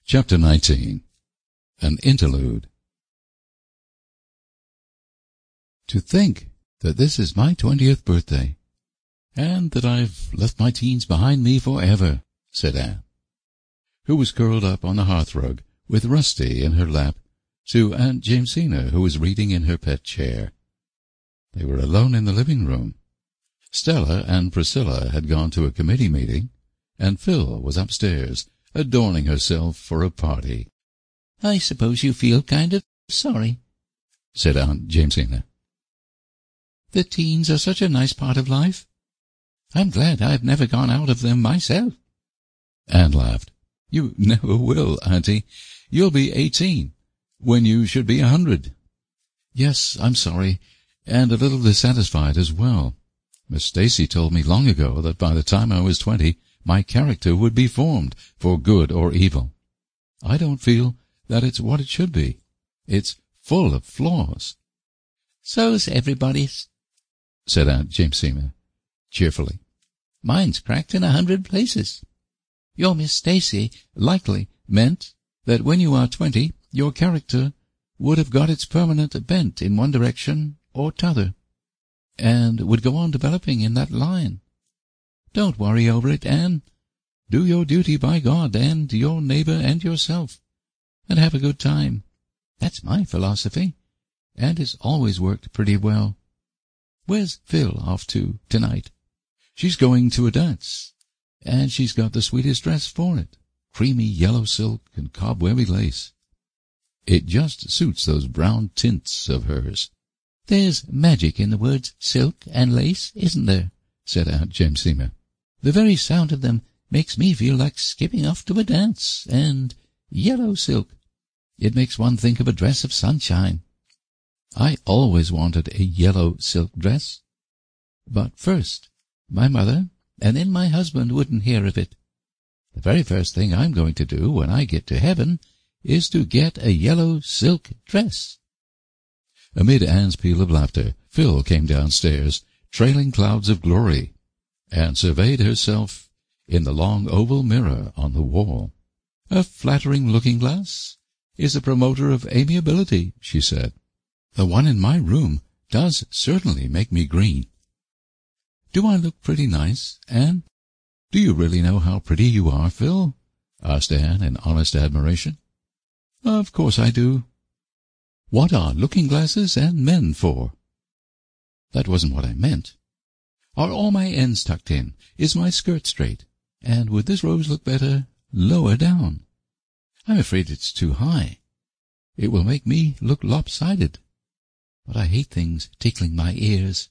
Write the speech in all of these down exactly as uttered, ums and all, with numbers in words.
Chapter nineteen. An Interlude. To think that this is my twentieth birthday, and that I've left my teens behind me forever, said Anne, who was curled up on the hearthrug with Rusty in her lap, to Aunt Jamesina, who was reading in her pet chair. They were alone in the living room. Stella and Priscilla had gone to a committee meeting, and Phil was upstairs, adorning herself for a party. "I suppose you feel kind of sorry," said Aunt Jamesina. "The teens are such a nice part of life. I'm glad I've never gone out of them myself." Anne laughed. "You never will, Auntie. You'll be eighteen, when you should be a hundred." "Yes, I'm sorry, and a little dissatisfied as well. Miss Stacy told me long ago that by the time I was twenty, my character would be formed, for good or evil. I don't feel that it's what it should be. It's full of flaws." "So's everybody's," said Aunt Jamesina cheerfully. "Mine's cracked in a hundred places. Your Miss Stacy likely meant that when you are twenty, your character would have got its permanent bent in one direction or t'other, and would go on developing in that line. Don't worry over it, Anne. Do your duty by God and your neighbor and yourself, and have a good time. That's my philosophy, and it's always worked pretty well. Where's Phil off to tonight?" "She's going to a dance, and she's got the sweetest dress for it, creamy yellow silk and cobwebby lace. It just suits those brown tints of hers." "There's magic in the words silk and lace, isn't there?" said Aunt Jamesina. "The very sound of them makes me feel like skipping off to a dance, and yellow silk. It makes one think of a dress of sunshine. I always wanted a yellow silk dress. But first, my mother and then my husband wouldn't hear of it. The very first thing I'm going to do when I get to heaven is to get a yellow silk dress." Amid Anne's peal of laughter, Phil came downstairs, trailing clouds of glory, and surveyed herself in the long oval mirror on the wall. "A flattering looking-glass is a promoter of amiability," she said. "The one in my room does certainly make me green." "Do I look pretty nice, Anne?" "Do you really know how pretty you are, Phil?" asked Anne in honest admiration. "Of course I do. What are looking-glasses and men for?" "That wasn't what I meant. Are all my ends tucked in? Is my skirt straight? And would this rose look better lower down? I'm afraid it's too high. It will make me look lopsided. But I hate things tickling my ears.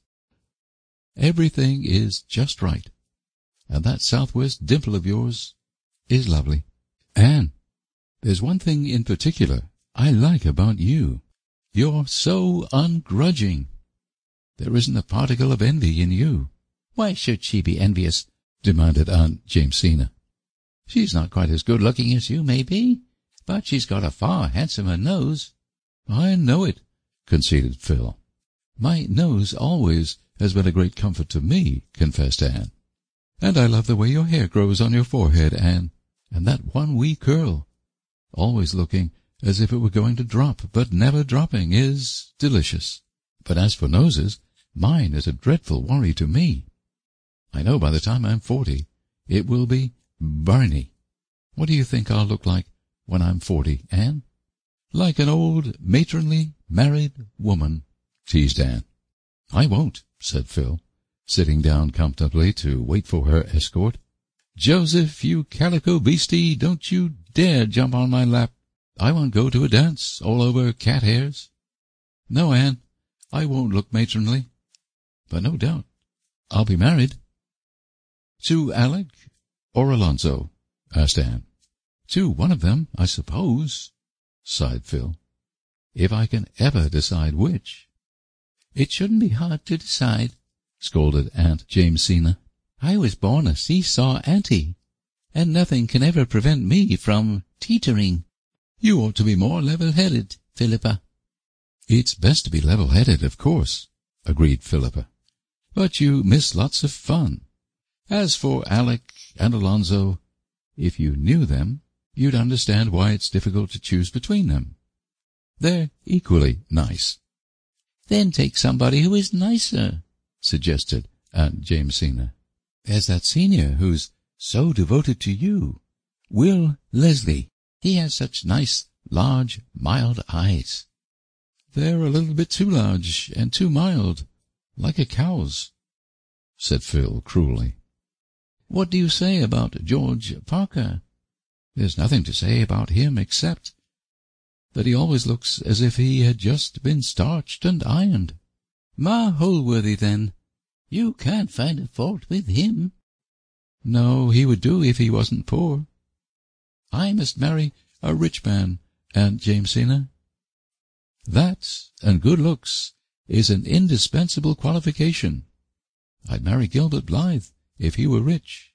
Everything is just right, and that southwest dimple of yours is lovely. Anne, there's one thing in particular I like about you. You're so ungrudging. There isn't a particle of envy in you." "Why should she be envious?" demanded Aunt Jamesina. "She's not quite as good-looking as you may be, but she's got a far handsomer nose." "I know it," conceded Phil. "My nose always has been a great comfort to me," confessed Anne. "And I love the way your hair grows on your forehead, Anne, and that one wee curl, always looking as if it were going to drop, but never dropping, is delicious. But as for noses, mine is a dreadful worry to me. I know by the time I'm forty, it will be Barney. What do you think I'll look like when I'm forty, Anne?" "Like an old, matronly, married woman," teased Anne. "I won't," said Phil, sitting down comfortably to wait for her escort. "Joseph, you calico beastie, don't you dare jump on my lap. I won't go to a dance all over cat hairs. No, Anne, I won't look matronly. But no doubt I'll be married." "To Alec or Alonzo?" asked Anne. "To one of them, I suppose," sighed Phil. "If I can ever decide which." "It shouldn't be hard to decide," scolded Aunt Jamesina. "I was born a seesaw auntie, and nothing can ever prevent me from teetering. You ought to be more level-headed, Philippa." "It's best to be level-headed, of course," agreed Philippa. "But you miss lots of fun. As for Alec and Alonzo, if you knew them, you'd understand why it's difficult to choose between them. They're equally nice. Then take somebody who is nicer, suggested Aunt Jamesina. There's that senior who's so devoted to you, Will Leslie. He has such nice, large, mild eyes. They're a little bit too large and too mild, like a cow's, said Phil cruelly. What do you say about George Parker? There's nothing to say about him except that he always looks as if he had just been starched and ironed. Ma Holworthy, then. You can't find a fault with him. No, he would do if he wasn't poor. I must marry a rich man, Aunt Jamesina. That and good looks is an indispensable qualification. I'd marry Gilbert Blythe if he were rich.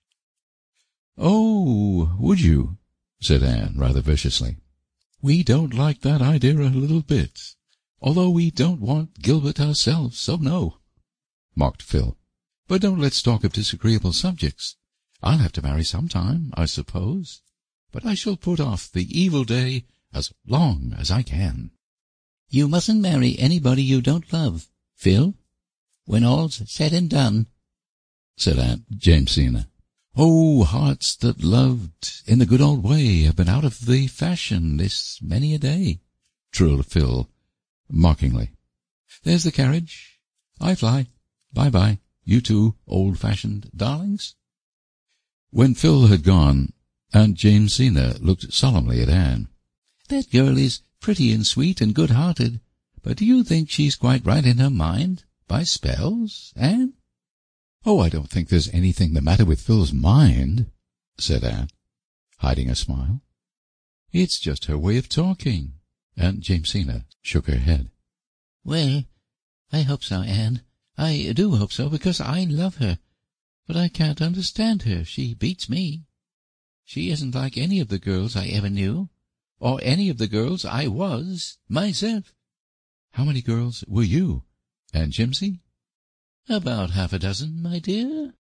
Oh, would you? Said Anne rather viciously. We don't like that idea a little bit, although we don't want Gilbert ourselves, so no, mocked Phil. But don't let's talk of disagreeable subjects. I'll have to marry some time, I suppose, but I shall put off the evil day as long as I can. You mustn't marry anybody you don't love, Phil, when all's said and done, said Aunt Jamesina. Oh, hearts that loved in the good old way have been out of the fashion this many a day, trilled Phil mockingly. There's the carriage. I fly. Bye-bye, you two old-fashioned darlings. When Phil had gone, Aunt Jamesina looked solemnly at Anne. That girl is pretty and sweet and good-hearted, but do you think she's quite right in her mind, by spells, Anne? Oh, I don't think there's anything the matter with Phil's mind, said Anne, hiding a smile. It's just her way of talking. Aunt Jamesina shook her head. Well, I hope so, Anne. I do hope so, because I love her. But I can't understand her. She beats me. She isn't like any of the girls I ever knew, or any of the girls I was myself. How many girls were you, Aunt Jimsy? About half a dozen, my dear.